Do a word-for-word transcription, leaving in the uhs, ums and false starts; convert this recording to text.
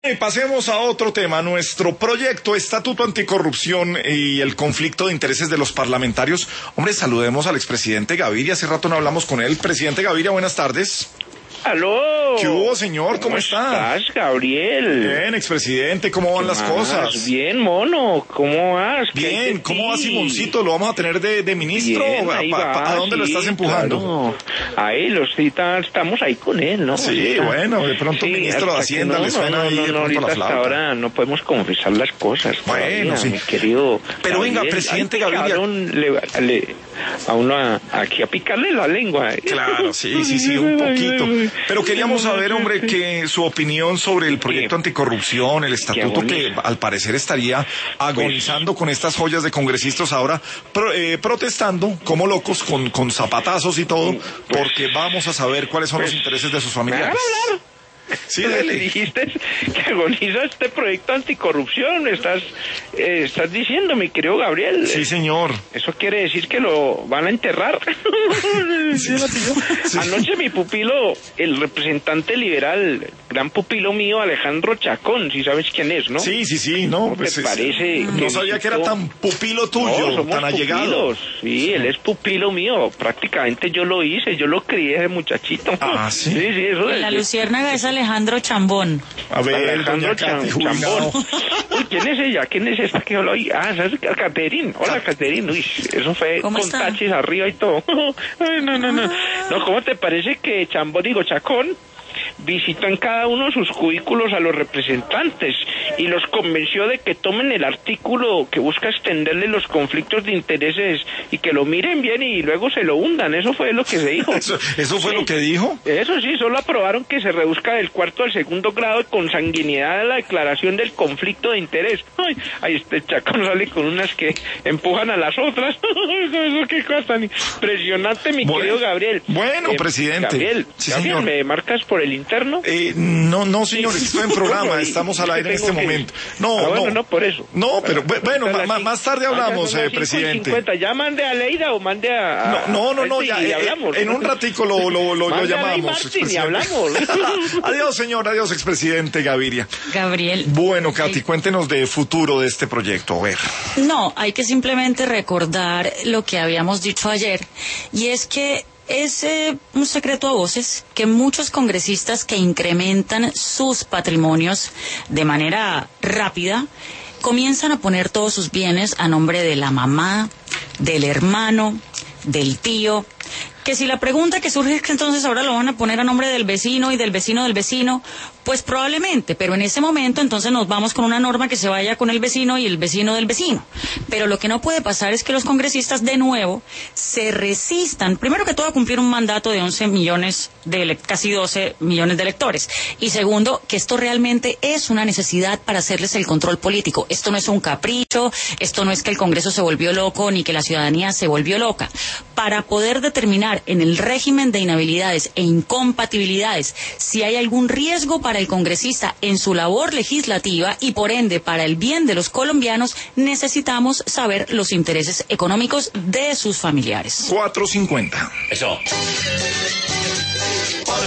Y pasemos a otro tema, nuestro proyecto Estatuto Anticorrupción y el conflicto de intereses de los parlamentarios. Hombre, saludemos al expresidente Gaviria, hace rato no hablamos con él. Presidente Gaviria, buenas tardes. ¡Aló! ¿Qué hubo, señor? ¿Cómo, ¿Cómo está? estás, Gabriel? Bien, expresidente, ¿cómo van las más? cosas? Bien, mono, ¿cómo vas? Bien, ¿cómo va Simoncito? ¿Lo vamos a tener de, de ministro? Bien, ahí ¿A, va, ¿A dónde sí, lo estás empujando? Claro. Ahí lo cita, estamos ahí con él, ¿no? Sí, ahorita. bueno, de pronto Sí, un ministro de hasta Hacienda que no, le suena no, no, ahí de no, pronto ahorita la hasta flauta. ahora no podemos confesar las cosas. Bueno, todavía, sí. Mi querido Pero venga, Gabriel, presidente hay que Gaviria. dar un- le- le- a uno a- aquí a picarle la lengua. ¿eh? Claro, sí, sí, sí, un poquito. Pero queríamos saber, hombre, que su opinión sobre el proyecto anticorrupción, el estatuto que al parecer estaría agonizando con estas joyas de congresistas ahora pro, eh, protestando como locos con, con zapatazos y todo, porque vamos a saber cuáles son los intereses de sus familiares. Claro, claro. Sí, Le dele. dijiste que agoniza este proyecto anticorrupción, estás eh, estás diciendo, mi querido Gabriel. Sí, señor. Eso quiere decir que lo van a enterrar. Sí. Anoche mi pupilo, el representante liberal, gran pupilo mío, Alejandro Chacón, si sabes quién es, ¿no? Sí, sí, sí, no. ¿Cómo Pues te es- parece? no sabía que era tan pupilo tuyo, No, somos tan allegado. pupilos. Sí, él es pupilo mío. Prácticamente yo lo hice, yo lo crié de muchachito. Ah, ¿sí? Sí, sí, eso La es. Luciérnaga es Alejandro Chambón. A ver, Alejandro doña Katy, Cham- jubilado. Chambón. Uy, ¿quién es ella? ¿Quién es esta que habló ahí? Ah, esa es Caterín. Hola, Caterín. Uy, eso fue ¿Cómo con está? tachis arriba y todo. Ay, no, no, no. No, ¿cómo te parece que Chambón, digo, Chacón, visitó en cada uno de sus cubículos a los representantes y los convenció de que tomen el artículo que busca extenderle los conflictos de intereses y que lo miren bien y luego se lo hundan? Eso fue lo que se dijo. Eso, eso fue lo que dijo. Eso sí, solo aprobaron que se reduzca del cuarto al segundo grado de consanguinidad a la declaración del conflicto de interés. Ay, ahí este Chacón sale con unas que empujan a las otras. Eso qué cosa tan impresionante, mi Bueno, querido Gabriel. bueno, presidente. Gabriel, Sí, Gabriel, señor. ¿me marcas por el interno? Eh, no, no, señor, Sí. estoy en programa, Bueno, y- estamos al y aire en tengo este que- momento. No, Ah, bueno, no. no, por eso. No, pero bu- bueno, Hasta ma- las ma- más tarde cinco- hablamos, Ah, ya son las eh, cinco y presidente. cincuenta. Ya mande a Leida o mande a... No, no, no, a no, este ya, y eh, hablamos. en un ratico lo, lo, lo, lo Mande a Ley llamamos. Martin y expresidente. hablamos. Adiós, señor, adiós, expresidente Gaviria. Gabriel. Bueno, Katy, Ay, cuéntenos de futuro de este proyecto, a ver. No, hay que simplemente recordar lo que habíamos dicho ayer, y es que es eh, un secreto a voces que muchos congresistas que incrementan sus patrimonios de manera rápida comienzan a poner todos sus bienes a nombre de la mamá, del hermano, del tío. Que si la pregunta que surge es que entonces ahora lo van a poner a nombre del vecino y del vecino del vecino, pues probablemente, pero en ese momento entonces nos vamos con una norma que se vaya con el vecino y el vecino del vecino. Pero lo que no puede pasar es que los congresistas de nuevo se resistan, primero que todo, a cumplir un mandato de once millones, de ele- casi doce millones de electores. Y segundo, que esto realmente es una necesidad para hacerles el control político. Esto no es un capricho, esto no es que el Congreso se volvió loco ni que la ciudadanía se volvió loca. Para poder determinar en el régimen de inhabilidades e incompatibilidades si hay algún riesgo para el congresista en su labor legislativa y por ende para el bien de los colombianos, necesitamos saber los intereses económicos de sus familiares. cuatro cincuenta. Eso.